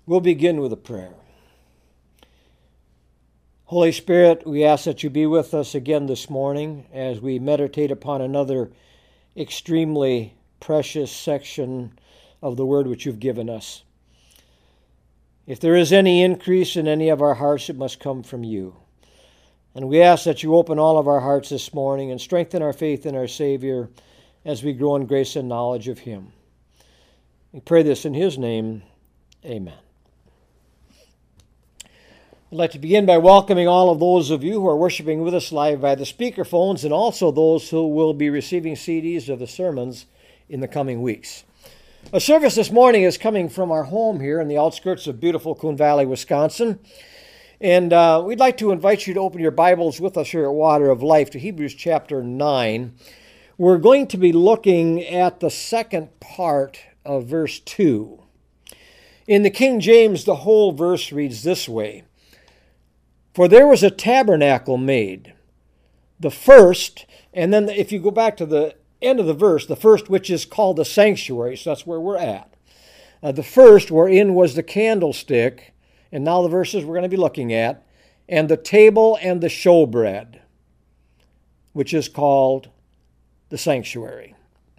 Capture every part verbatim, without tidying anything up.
We'll begin with a prayer. Holy Spirit, we ask that you be with us again this morning as we meditate upon another extremely precious section of the word which you've given us. If there is any increase in any of our hearts, it must come from you. And we ask that you open all of our hearts this morning and strengthen our faith in our Savior as we grow in grace and knowledge of him. We pray this in his name. Amen. I'd like to begin by welcoming all of those of you who are worshiping with us live by the speakerphones and also those who will be receiving C Ds of the sermons in the coming weeks. A service this morning is coming from our home here in the outskirts of beautiful Coon Valley, Wisconsin. And uh, we'd like to invite you to open your Bibles with us here at Water of Life to Hebrews chapter nine. We're going to be looking at the second part of verse two. In the King James, the whole verse reads this way: For there was a tabernacle made, the first, and then if you go back to the end of the verse, the first which is called the sanctuary, so that's where we're at. Uh, the first wherein was the candlestick, and now the verses we're going to be looking at, and the table and the showbread, which is called the sanctuary.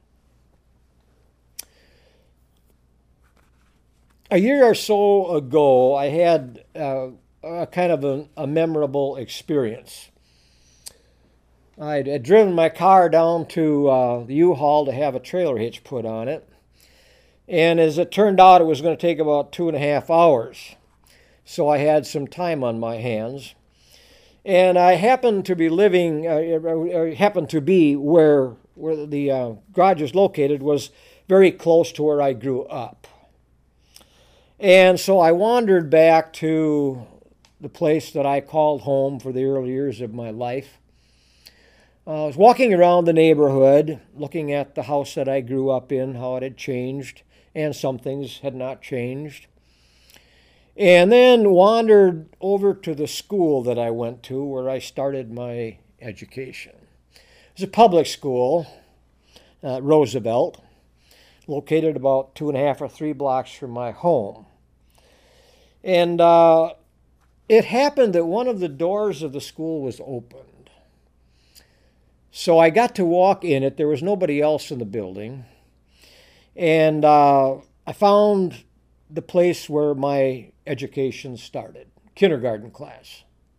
A year or so ago, I had uh, a kind of a, a memorable experience. I'd, I'd driven my car down to uh, the U-Haul to have a trailer hitch put on it. And as it turned out, it was going to take about two and a half hours. So I had some time on my hands. And I happened to be living, uh, happened to be where, where the uh, garage is located was very close to where I grew up. And so I wandered back to the place that I called home for the early years of my life. Uh, I was walking around the neighborhood, looking at the house that I grew up in, how it had changed, and some things had not changed. And then wandered over to the school that I went to where I started my education. It was a public school, uh, Roosevelt, located about two and a half or three blocks from my home. And uh, it happened that one of the doors of the school was opened. So I got to walk in it. There was nobody else in the building. And uh, I found the place where my education started, kindergarten class.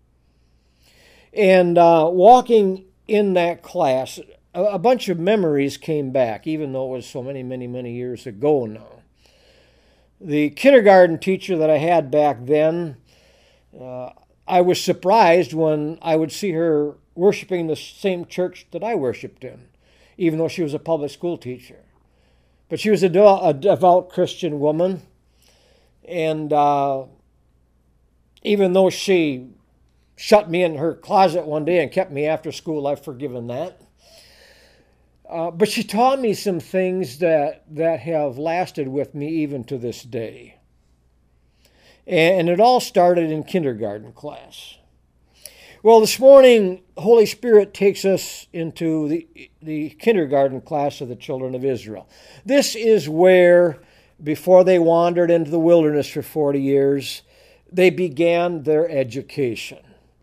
And uh, walking in that class, a, a bunch of memories came back, even though it was so many, many, many years ago now. The kindergarten teacher that I had back then, uh, I was surprised when I would see her worshiping the same church that I worshiped in, even though she was a public school teacher. But she was a, de- a devout Christian woman, and uh, even though she shut me in her closet one day and kept me after school, I've forgiven that. Uh, but she taught me some things that, that have lasted with me even to this day. And it all started in kindergarten class. Well, this morning, Holy Spirit takes us into the, the kindergarten class of the children of Israel. This is where, before they wandered into the wilderness for forty years, they began their education.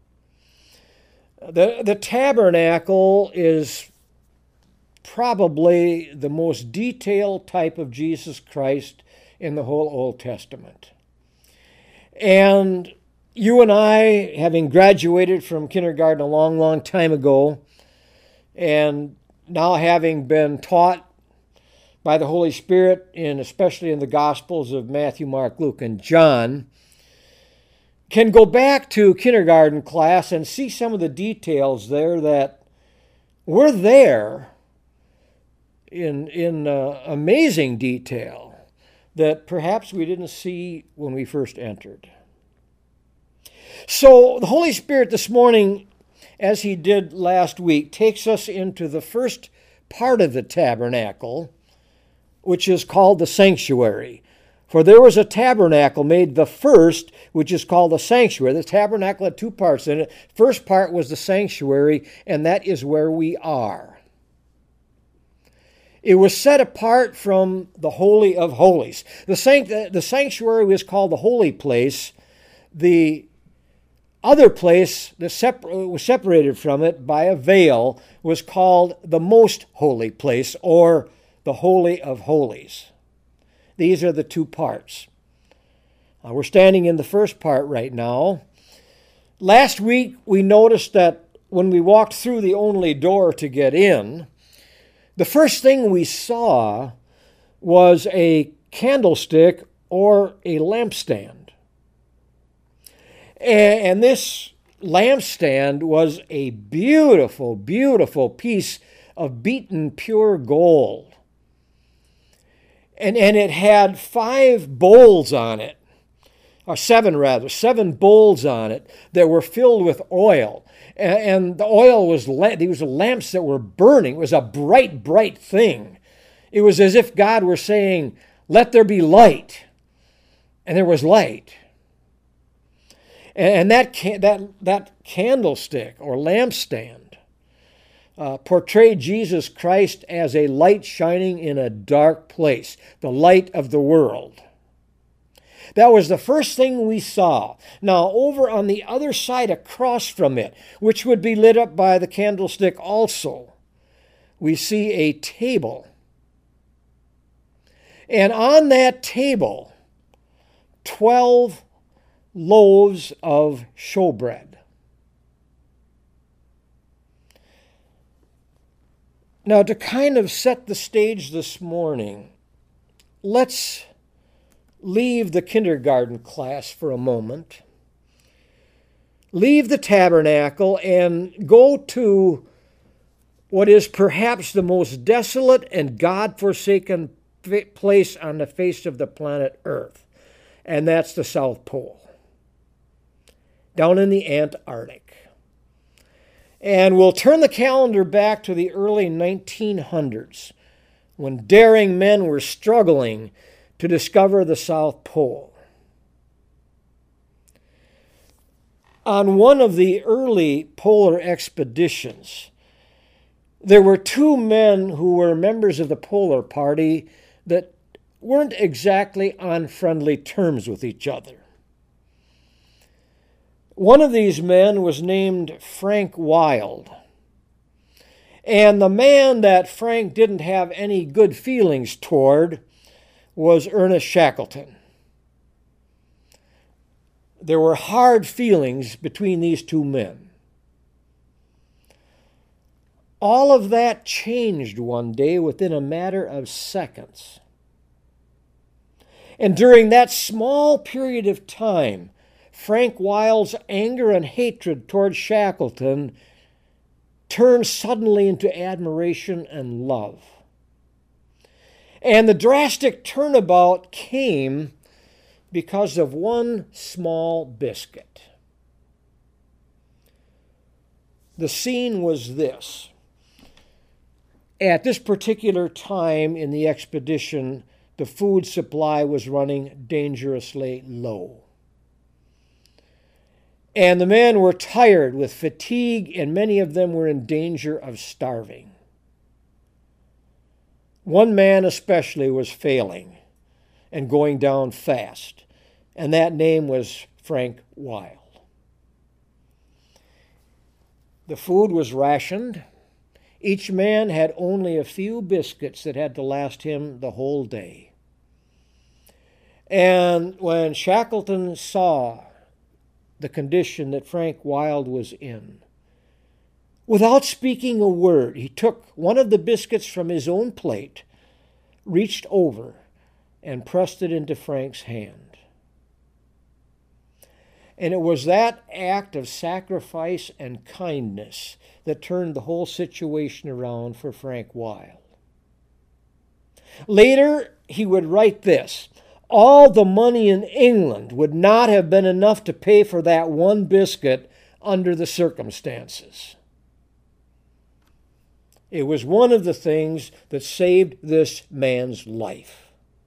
The, the tabernacle is probably the most detailed type of Jesus Christ in the whole Old Testament. And you and I, having graduated from kindergarten a long, long time ago, and now having been taught by the Holy Spirit, and especially in the Gospels of Matthew, Mark, Luke, and John, can go back to kindergarten class and see some of the details there that were there in, in uh, amazing detail that perhaps we didn't see when we first entered. So the Holy Spirit this morning, as he did last week, takes us into the first part of the tabernacle, which is called the sanctuary. For there was a tabernacle made, the first, which is called the sanctuary. The tabernacle had two parts in it. First part was the sanctuary, and that is where we are. It was set apart from the Holy of Holies. The, sanct- the sanctuary was called the Holy Place. The other place that separ- was separated from it by a veil was called the Most Holy Place, or the Holy of Holies. These are the two parts. Uh, we're standing in the first part right now. Last week we noticed that when we walked through the only door to get in, the first thing we saw was a candlestick or a lampstand. And this lampstand was a beautiful, beautiful piece of beaten pure gold. And, and it had five bowls on it, or seven rather, seven bowls on it that were filled with oil. And, and the oil was, these were lamps that were burning. It was a bright, bright thing. It was as if God were saying, let there be light. And there was light. And that can, that that candlestick or lampstand uh, portrayed Jesus Christ as a light shining in a dark place, the light of the world. That was the first thing we saw. Now, over on the other side across from it, which would be lit up by the candlestick also, we see a table. And on that table, twelve loaves of showbread. Now, to kind of set the stage this morning, let's leave the kindergarten class for a moment, leave the tabernacle, and go to what is perhaps the most desolate and God-forsaken place on the face of the planet Earth, and that's the South Pole, down in the Antarctic. And we'll turn the calendar back to the early nineteen hundreds, when daring men were struggling to discover the South Pole. On one of the early polar expeditions, there were two men who were members of the Polar Party that weren't exactly on friendly terms with each other. One of these men was named Frank Wild. And the man that Frank didn't have any good feelings toward was Ernest Shackleton. There were hard feelings between these two men. All of that changed one day within a matter of seconds. And during that small period of time, Frank Wild's anger and hatred toward Shackleton turned suddenly into admiration and love. And the drastic turnabout came because of one small biscuit. The scene was this. At this particular time in the expedition, the food supply was running dangerously low. And the men were tired with fatigue, and many of them were in danger of starving. One man especially was failing and going down fast, and that name was Frank Wild. The food was rationed. Each man had only a few biscuits that had to last him the whole day. And when Shackleton saw the condition that Frank Wild was in, without speaking a word, he took one of the biscuits from his own plate, reached over, and pressed it into Frank's hand. And it was that act of sacrifice and kindness that turned the whole situation around for Frank Wild. Later, he would write this: all the money in England would not have been enough to pay for that one biscuit under the circumstances. It was one of the things that saved this man's life.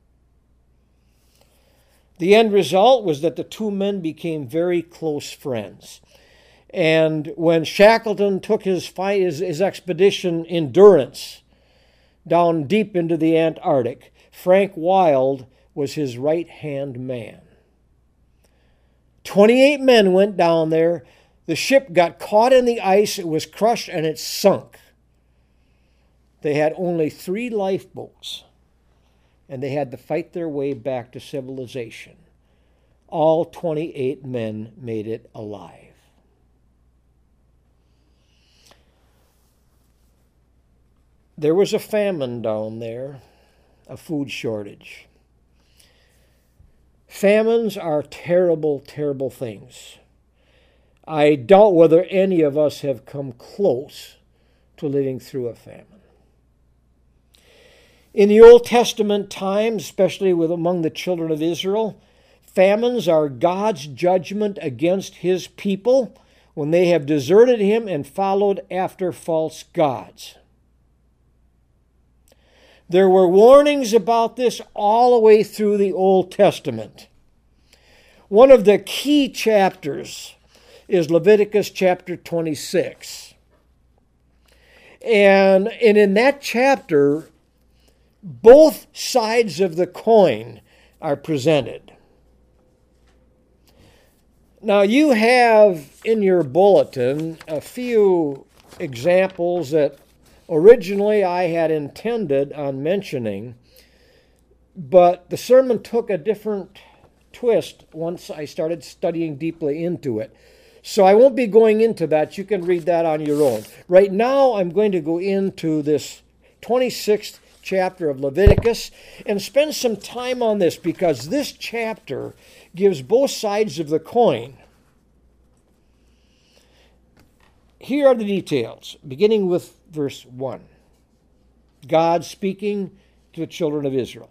The end result was that the two men became very close friends. And when Shackleton took his, fight, his, his expedition Endurance down deep into the Antarctic. Frank Wild was his right-hand man. twenty-eight men went down there. The ship got caught in the ice. It was crushed and it sunk. They had only three lifeboats, and they had to fight their way back to civilization. All twenty-eight men made it alive. There was a famine down there, a food shortage. Famines are terrible, terrible things. I doubt whether any of us have come close to living through a famine. In the Old Testament times, especially with among the children of Israel, famines are God's judgment against his people when they have deserted him and followed after false gods. There were warnings about this all the way through the Old Testament. One of the key chapters is Leviticus chapter twenty-six. And, and in that chapter, both sides of the coin are presented. Now, you have in your bulletin a few examples that originally I had intended on mentioning, but the sermon took a different twist once I started studying deeply into it. So I won't be going into that. You can read that on your own. Right now, I'm going to go into this twenty-sixth chapter of Leviticus and spend some time on this, because this chapter gives both sides of the coin. Here are the details, beginning with verse one. God speaking to the children of Israel.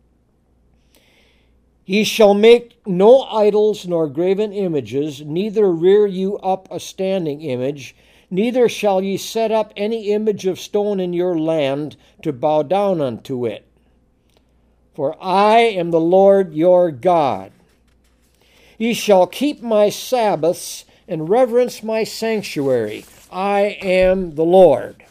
Ye shall make no idols nor graven images, neither rear you up a standing image, neither shall ye set up any image of stone in your land to bow down unto it. For I am the Lord your God. Ye shall keep my Sabbaths and reverence my sanctuary. I am the Lord.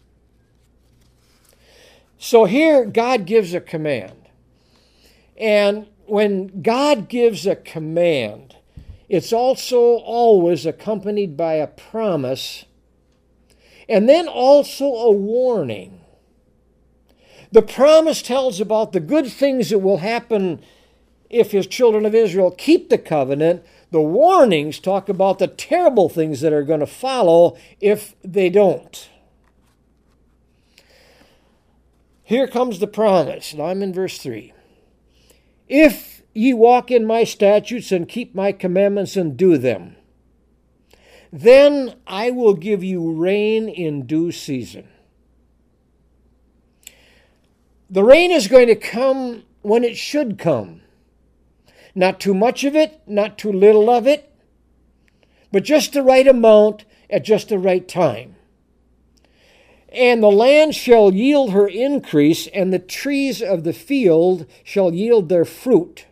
So here God gives a command. And when God gives a command, it's also always accompanied by a promise and then also a warning. The promise tells about the good things that will happen if his children of Israel keep the covenant. The warnings talk about the terrible things that are going to follow if they don't. Here comes the promise. Now I'm in verse three. If ye walk in my statutes and keep my commandments and do them, then I will give you rain in due season. The rain is going to come when it should come. Not too much of it, not too little of it, but just the right amount at just the right time. And the land shall yield her increase, and the trees of the field shall yield their fruit.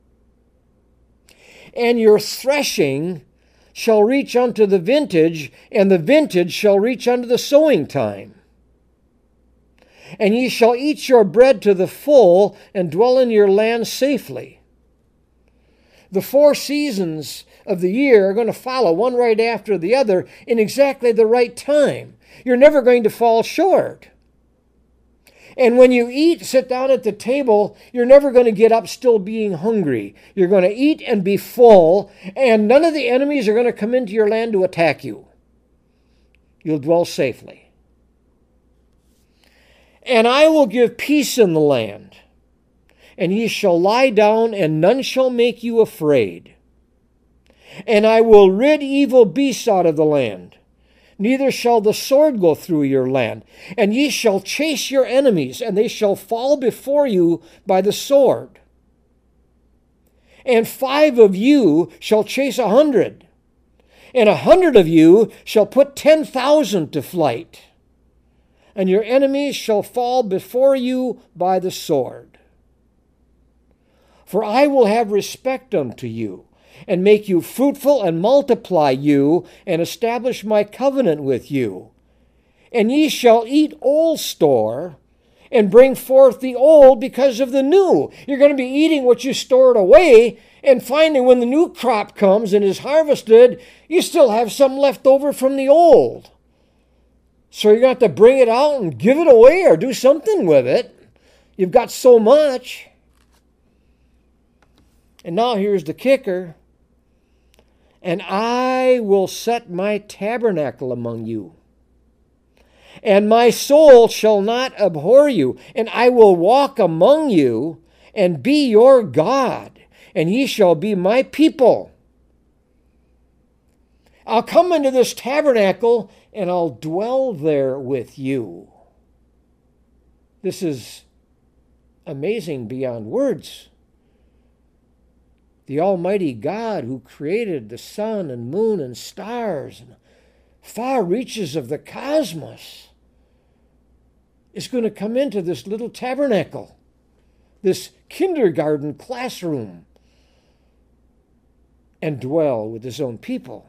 And your threshing shall reach unto the vintage, and the vintage shall reach unto the sowing time. And ye shall eat your bread to the full, and dwell in your land safely. The four seasons of the year are going to follow, one right after the other, in exactly the right time. You're never going to fall short. And when you eat, sit down at the table, you're never going to get up still being hungry. You're going to eat and be full, and none of the enemies are going to come into your land to attack you. You'll dwell safely. And I will give peace in the land, and ye shall lie down, and none shall make you afraid. And I will rid evil beasts out of the land. Neither shall the sword go through your land. And ye shall chase your enemies, and they shall fall before you by the sword. And five of you shall chase a hundred, and a hundred of you shall put ten thousand to flight. And your enemies shall fall before you by the sword. For I will have respect unto you, and make you fruitful, and multiply you, and establish my covenant with you. And ye shall eat old store, and bring forth the old because of the new. You're going to be eating what you stored away, and finally when the new crop comes and is harvested, you still have some left over from the old. So you're going to have to bring it out and give it away or do something with it. You've got so much. And now here's the kicker. And I will set my tabernacle among you. And my soul shall not abhor you. And I will walk among you and be your God. And ye shall be my people. I'll come into this tabernacle and I'll dwell there with you. This is amazing beyond words. The Almighty God who created the sun and moon and stars and far reaches of the cosmos is going to come into this little tabernacle, this kindergarten classroom, and dwell with his own people.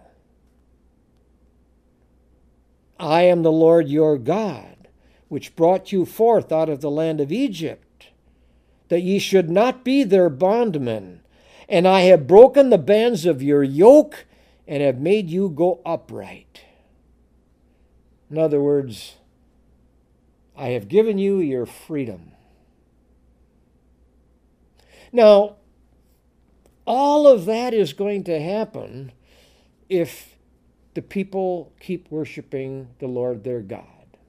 I am the Lord your God, which brought you forth out of the land of Egypt, that ye should not be their bondmen. And I have broken the bands of your yoke and have made you go upright. In other words, I have given you your freedom. Now, all of that is going to happen if the people keep worshiping the Lord their God.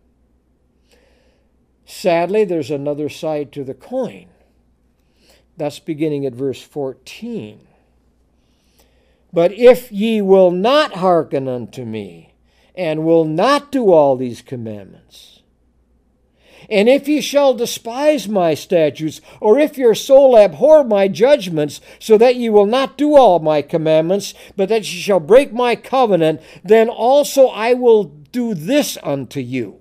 Sadly, there's another side to the coin. That's beginning at verse fourteen. But if ye will not hearken unto me, and will not do all these commandments, and if ye shall despise my statutes, or if your soul abhor my judgments, so that ye will not do all my commandments, but that ye shall break my covenant, then also I will do this unto you.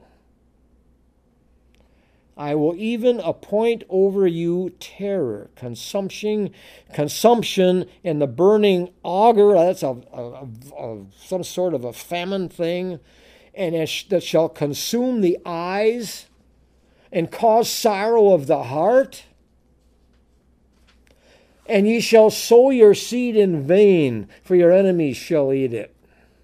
I will even appoint over you terror, consumption, consumption, and the burning auger. That's a, a, a, some sort of a famine thing, and that shall consume the eyes and cause sorrow of the heart. And ye shall sow your seed in vain, for your enemies shall eat it.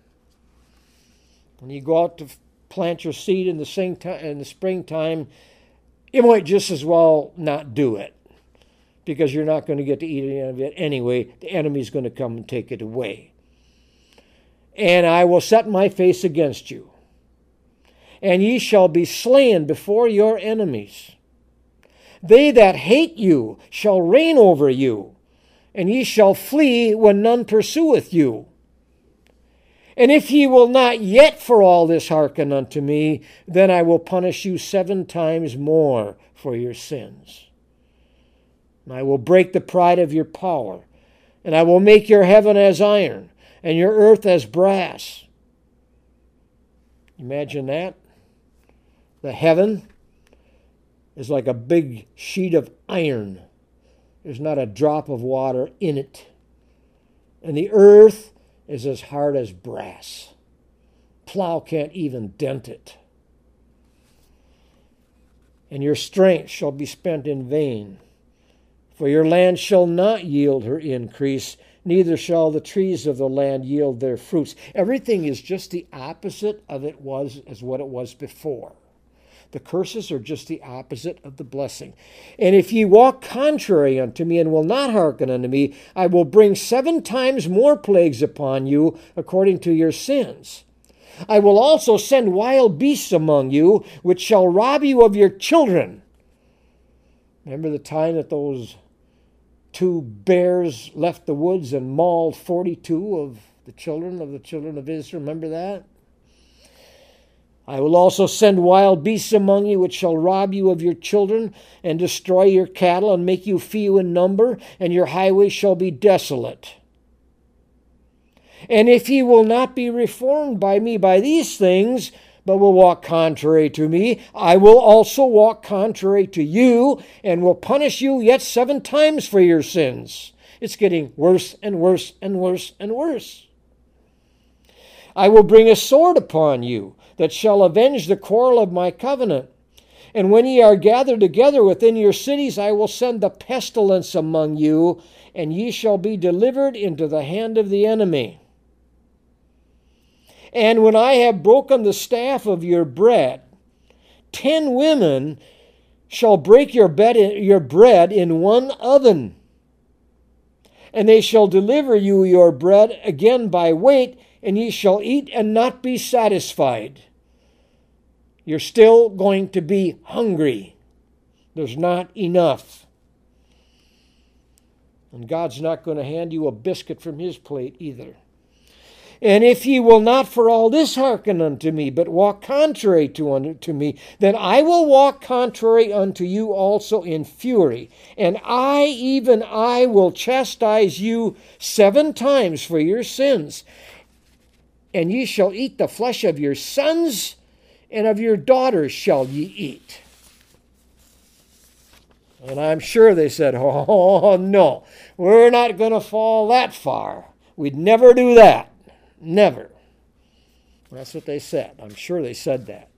When you go out to plant your seed in the same time, in the springtime, you might just as well not do it, because you're not going to get to eat any of it anyway. The enemy's going to come and take it away. And I will set my face against you, and ye shall be slain before your enemies. They that hate you shall reign over you, and ye shall flee when none pursueth you. And if ye will not yet for all this hearken unto me, then I will punish you seven times more for your sins. And I will break the pride of your power, and I will make your heaven as iron, and your earth as brass. Imagine that. The heaven is like a big sheet of iron. There's not a drop of water in it. And the earth is as hard as brass. Plow can't even dent it. And your strength shall be spent in vain. For your land shall not yield her increase, neither shall the trees of the land yield their fruits. Everything is just the opposite of it was as what it was before. The curses are just the opposite of the blessing. And if ye walk contrary unto me, and will not hearken unto me, I will bring seven times more plagues upon you, according to your sins. I will also send wild beasts among you, which shall rob you of your children. Remember the time that those two bears left the woods and mauled forty-two of the children of the children of Israel? Remember that? I will also send wild beasts among you, which shall rob you of your children, and destroy your cattle, and make you few in number, and your highways shall be desolate. And if ye will not be reformed by me by these things, but will walk contrary to me, I will also walk contrary to you, and will punish you yet seven times for your sins. It's getting worse and worse and worse and worse. I will bring a sword upon you, that shall avenge the quarrel of my covenant. And when ye are gathered together within your cities, I will send the pestilence among you, and ye shall be delivered into the hand of the enemy. And when I have broken the staff of your bread, ten women shall break your, bed in, your bread in one oven. And they shall deliver you your bread again by weight, and ye shall eat and not be satisfied. You're still going to be hungry. There's not enough. And God's not going to hand you a biscuit from his plate either. And if ye will not for all this hearken unto me, but walk contrary to unto me, then I will walk contrary unto you also in fury. And I, even I, will chastise you seven times for your sins. And ye shall eat the flesh of your sons, and of your daughters shall ye eat. And I'm sure they said, oh, no, we're not going to fall that far. We'd never do that. Never. That's what they said. I'm sure they said that.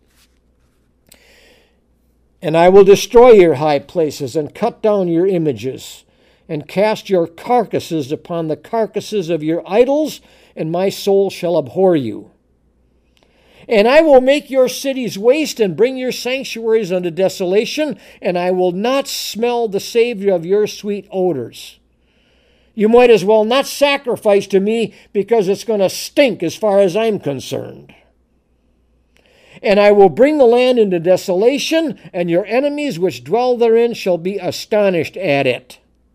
And I will destroy your high places and cut down your images and cast your carcasses upon the carcasses of your idols, and my soul shall abhor you. And I will make your cities waste and bring your sanctuaries unto desolation, and I will not smell the savor of your sweet odors. You might as well not sacrifice to me, because it's going to stink as far as I'm concerned. And I will bring the land into desolation, and your enemies which dwell therein shall be astonished at it.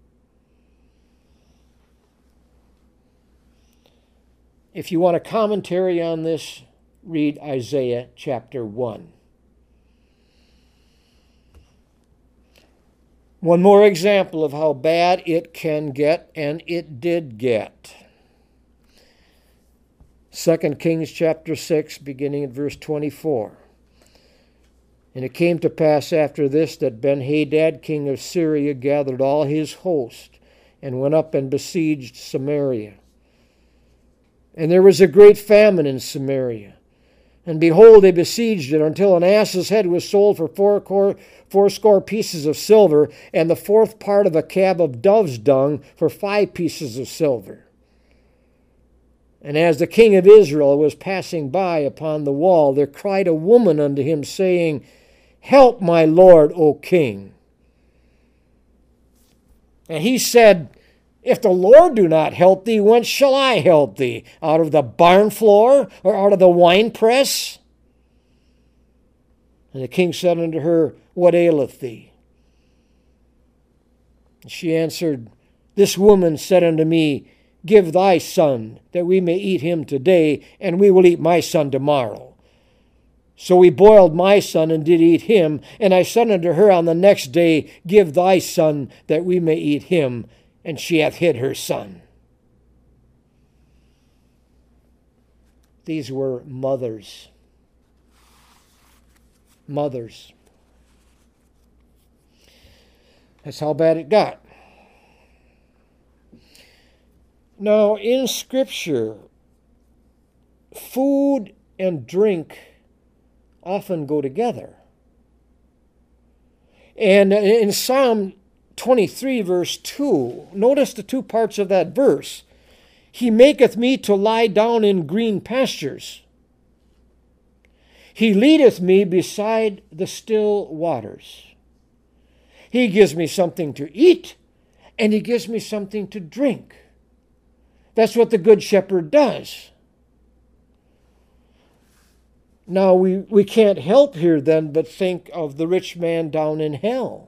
If you want a commentary on this, read Isaiah chapter one. One more example of how bad it can get, and it did get. Second Kings chapter six, beginning at verse twenty-four. And it came to pass after this that Ben-Hadad, king of Syria, gathered all his host, and went up and besieged Samaria. And there was a great famine in Samaria. And behold, they besieged it until an ass's head was sold for four fourscore pieces of silver, and the fourth part of a cab of dove's dung for five pieces of silver. And as the king of Israel was passing by upon the wall, there cried a woman unto him, saying, Help, my lord, O king. And he said, If the Lord do not help thee, whence shall I help thee? Out of the barn floor, or out of the winepress? And the king said unto her, What aileth thee? And she answered, This woman said unto me, Give thy son, that we may eat him today, and we will eat my son tomorrow. So we boiled my son, and did eat him. And I said unto her on the next day, Give thy son, that we may eat him. And she hath hid her son. These were mothers. Mothers. That's how bad it got. Now, in Scripture, food and drink often go together. And in Psalm twenty-three, verse two, notice the two parts of that verse. He maketh me to lie down in green pastures. He leadeth me beside the still waters. He gives me something to eat, and he gives me something to drink. That's what the Good Shepherd does. Now, we, we can't help here then but think of the rich man down in hell.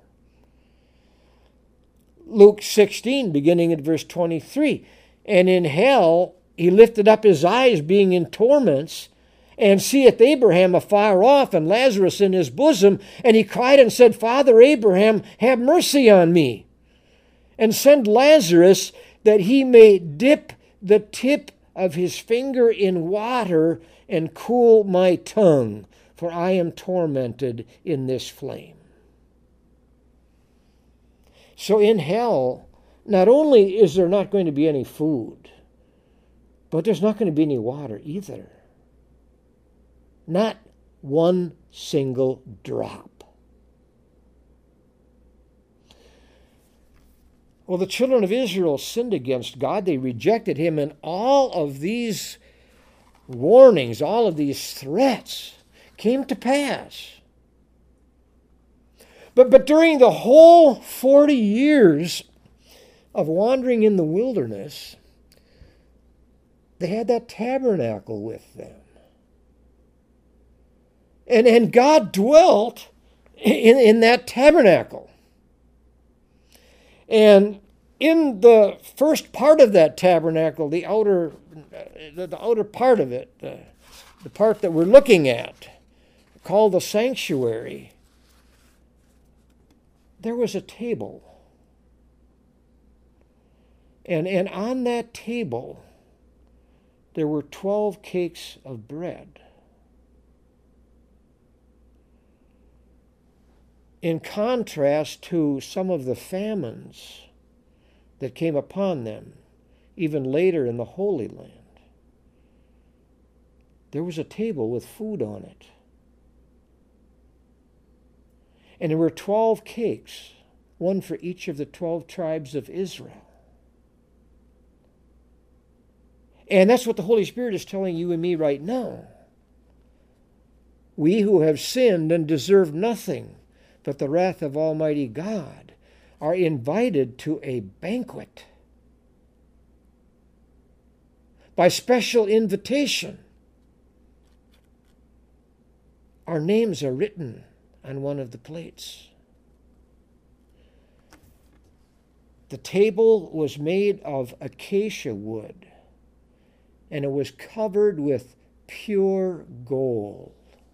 Luke sixteen, beginning at verse twenty-three. And in hell he lifted up his eyes, being in torments, and seeth Abraham afar off, and Lazarus in his bosom. And he cried and said, Father Abraham, have mercy on me, and send Lazarus, that he may dip the tip of his finger in water, and cool my tongue, for I am tormented in this flame. So in hell, not only is there not going to be any food, but there's not going to be any water either. Not one single drop. Well, the children of Israel sinned against God. They rejected him, and all of these warnings, all of these threats came to pass. But, but during the whole forty years of wandering in the wilderness, they had that tabernacle with them. And, and God dwelt in, in that tabernacle. And in the first part of that tabernacle, the outer, the, the outer part of it, the, the part that we're looking at, called the sanctuary, there was a table. And, and on that table, there were twelve cakes of bread. In contrast to some of the famines that came upon them, even later in the Holy Land, there was a table with food on it. And there were twelve cakes, one for each of the twelve tribes of Israel. And that's what the Holy Spirit is telling you and me right now. We who have sinned and deserve nothing but the wrath of Almighty God are invited to a banquet by special invitation. Our names are written on one of the plates. The table was made of acacia wood, and it was covered with pure gold.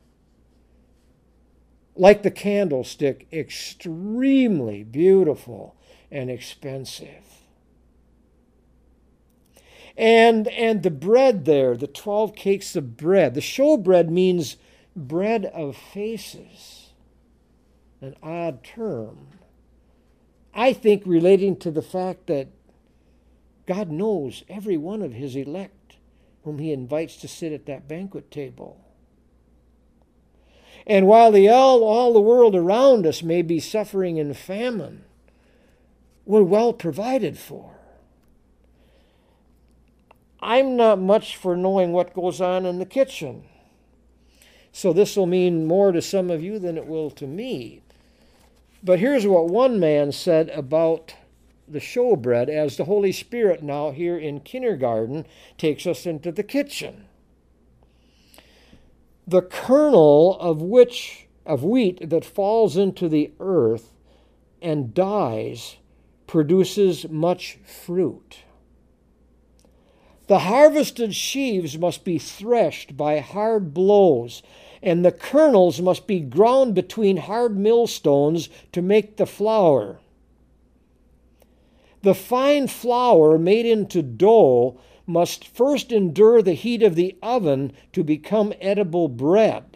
Like the candlestick, extremely beautiful and expensive. And, and the bread there, the twelve cakes of bread, the showbread means bread of faces, an odd term. I think relating to the fact that God knows every one of his elect whom he invites to sit at that banquet table. And while the all, all the world around us may be suffering in famine, we're well provided for. I'm not much for knowing what goes on in the kitchen, so this will mean more to some of you than it will to me. But here's what one man said about the showbread as the Holy Spirit now here in kindergarten takes us into the kitchen. The kernel of which of wheat that falls into the earth and dies produces much fruit. The harvested sheaves must be threshed by hard blows, and the kernels must be ground between hard millstones to make the flour. The fine flour made into dough must first endure the heat of the oven to become edible bread.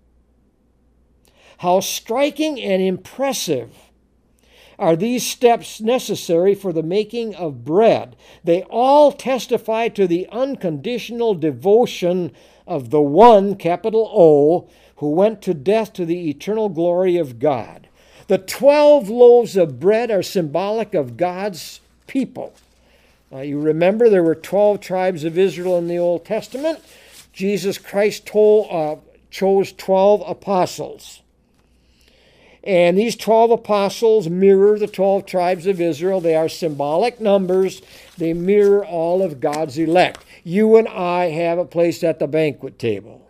How striking and impressive are these steps necessary for the making of bread? They all testify to the unconditional devotion of the one, capital O, who went to death to the eternal glory of God. The twelve loaves of bread are symbolic of God's people. Uh, you remember there were twelve tribes of Israel in the Old Testament. Jesus Christ told, uh, chose twelve apostles. And these twelve apostles mirror the twelve tribes of Israel. They are symbolic numbers. They mirror all of God's elect. You and I have a place at the banquet table.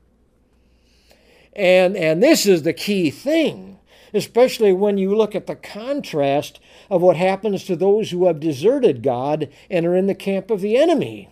And, and this is the key thing, especially when you look at the contrast of what happens to those who have deserted God and are in the camp of the enemy.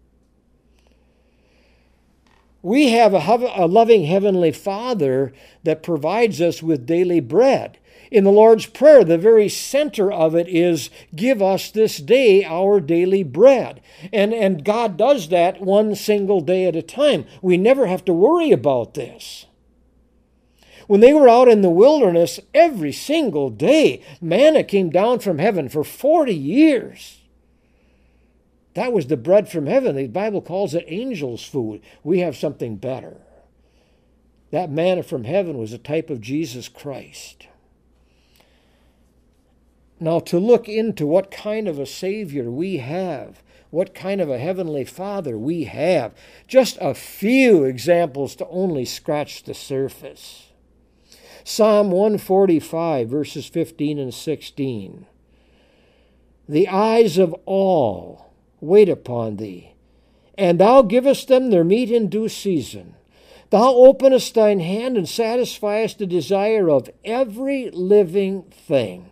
We have a, a loving Heavenly Father that provides us with daily bread. In the Lord's Prayer, the very center of it is, give us this day our daily bread. And, and God does that one single day at a time. We never have to worry about this. When they were out in the wilderness, every single day, manna came down from heaven for forty years. That was the bread from heaven. The Bible calls it angels' food. We have something better. That manna from heaven was a type of Jesus Christ. Now, to look into what kind of a Savior we have, what kind of a Heavenly Father we have, just a few examples to only scratch the surface. Psalm one forty-five, verses fifteen and sixteen. The eyes of all wait upon thee, and thou givest them their meat in due season. Thou openest thine hand and satisfiest the desire of every living thing.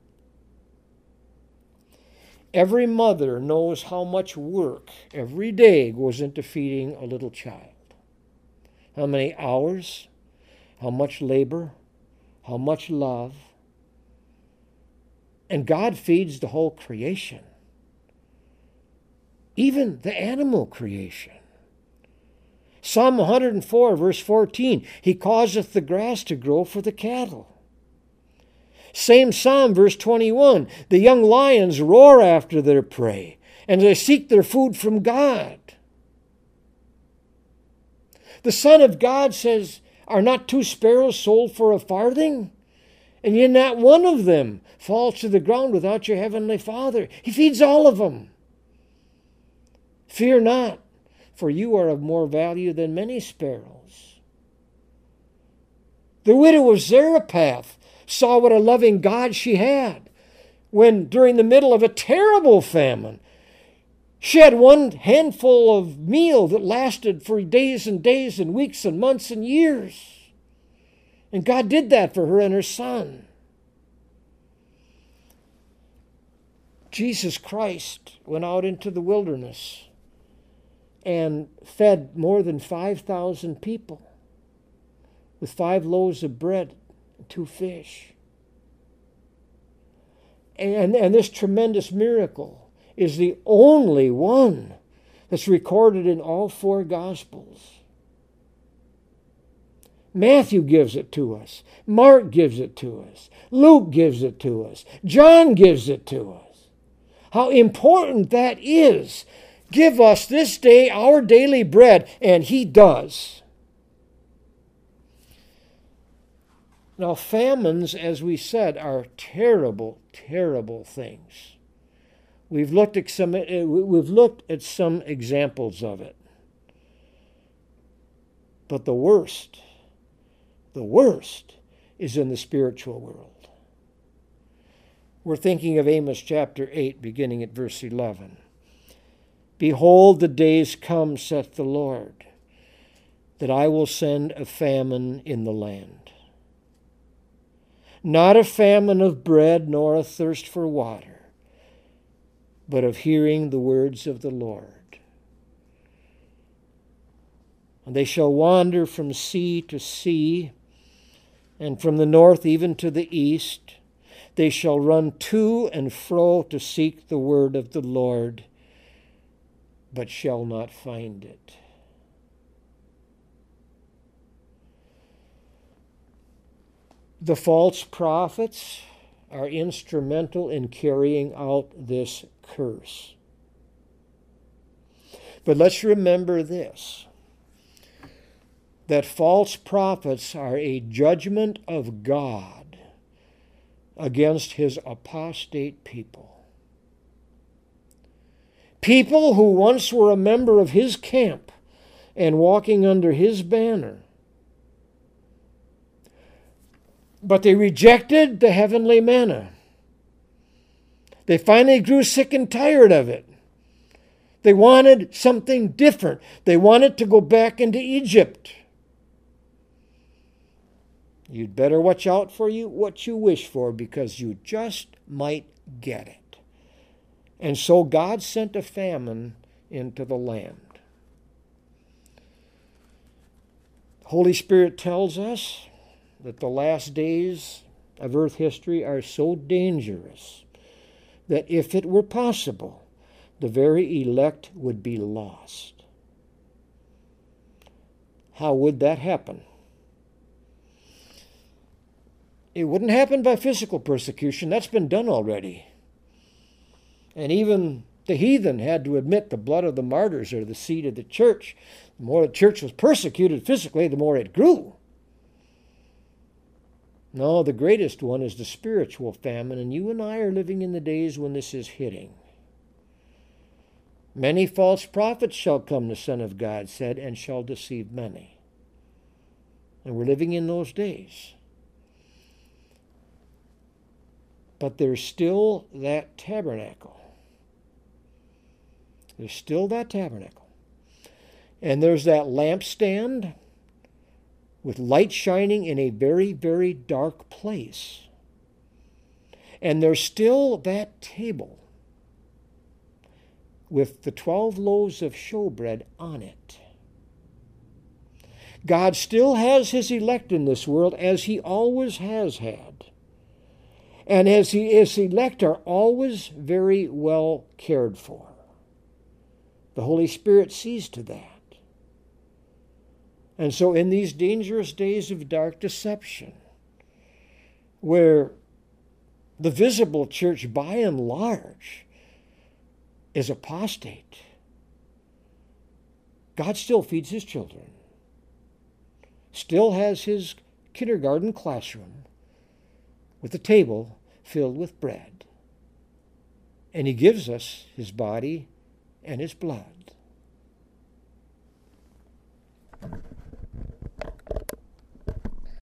Every mother knows how much work every day goes into feeding a little child. How many hours, how much labor, how much love. And God feeds the whole creation, even the animal creation. Psalm one hundred four, verse fourteen, He causeth the grass to grow for the cattle. Same Psalm, verse twenty-one, the young lions roar after their prey, and they seek their food from God. The Son of God says, are not two sparrows sold for a farthing? And yet not one of them falls to the ground without your heavenly Father. He feeds all of them. Fear not, for you are of more value than many sparrows. The widow of Zarephath saw what a loving God she had when, during the middle of a terrible famine, she had one handful of meal that lasted for days and days and weeks and months and years. And God did that for her and her son. Jesus Christ went out into the wilderness and fed more than five thousand people with five loaves of bread and two fish. And, and this tremendous miracle is the only one that's recorded in all four Gospels. Matthew gives it to us. Mark gives it to us. Luke gives it to us. John gives it to us. How important that is. Give us this day our daily bread, and He does. Now, famines, as we said, are terrible, terrible things. We've looked at some, we've looked at some examples of it. But the worst, the worst is in the spiritual world. We're thinking of Amos chapter eight, beginning at verse eleven. Behold, the days come, saith the Lord, that I will send a famine in the land. Not a famine of bread, nor a thirst for water, but of hearing the words of the Lord. And they shall wander from sea to sea, and from the north even to the east. They shall run to and fro to seek the word of the Lord, but shall not find it. The false prophets are instrumental in carrying out this curse. But let's remember this, that false prophets are a judgment of God against His apostate people. People who once were a member of His camp and walking under His banner. But they rejected the heavenly manna. They finally grew sick and tired of it. They wanted something different. They wanted to go back into Egypt. You'd better watch out for you what you wish for, because you just might get it. And so God sent a famine into the land. The Holy Spirit tells us that the last days of earth history are so dangerous that if it were possible, the very elect would be lost. How would that happen? It wouldn't happen by physical persecution. That's been done already. And even the heathen had to admit the blood of the martyrs are the seed of the church. The more the church was persecuted physically, the more it grew. No, the greatest one is the spiritual famine, and you and I are living in the days when this is hitting. Many false prophets shall come, the Son of God said, and shall deceive many. And we're living in those days. But there's still that tabernacle. There's still that tabernacle. And there's that lampstand with light shining in a very, very dark place. And there's still that table with the twelve loaves of showbread on it. God still has his elect in this world, as he always has had. And as he, his elect are always very well cared for. The Holy Spirit sees to that. And so in these dangerous days of dark deception, where the visible church by and large is apostate, God still feeds his children, still has his kindergarten classroom with a table filled with bread. And he gives us his body and his blood.